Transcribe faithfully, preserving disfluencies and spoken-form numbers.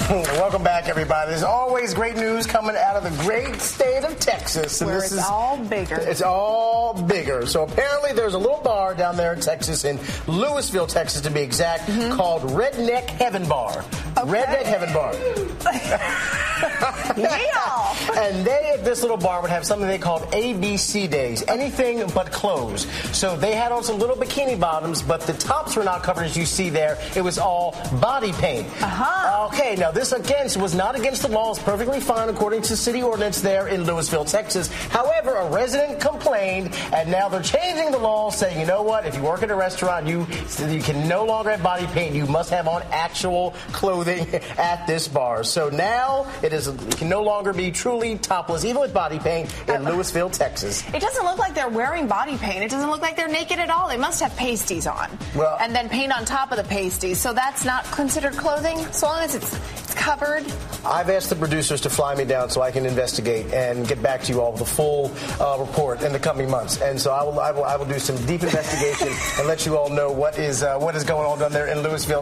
Welcome back, everybody. There's always great news coming out of the great state of Texas. And Where this it's is, all bigger. It's all bigger. So apparently there's a little bar down there in Texas, in Lewisville, Texas to be exact, mm-hmm. called Redneck Heaven Bar. Okay. Redneck Heaven Bar. Yeah. And they, at this little bar, would have something they called A B C days. Anything but clothes. So they had on some little bikini bottoms, but the tops were not covered, as you see there. It was all body paint. Uh-huh. Okay, now this against was not against the law. It's perfectly fine according to city ordinance there in Lewisville, Texas. However, a resident complained, and now they're changing the law, saying, you know what, if you work at a restaurant, you you can no longer have body paint. You must have on actual clothing at this bar. So now it is it can no longer be truly topless, even with body paint, in Lewisville, Texas. It doesn't look like they're wearing body paint. It doesn't look like they're naked at all. They must have pasties on. Well, and then paint on top of the pasties. So that's not considered clothing, so long as it's, it's covered. I've asked the producers to fly me down so I can investigate and get back to you all with a full uh, report in the coming months. And so I will, I will, I will do some deep investigation and let you all know what is uh, what is going on down there in Lewisville.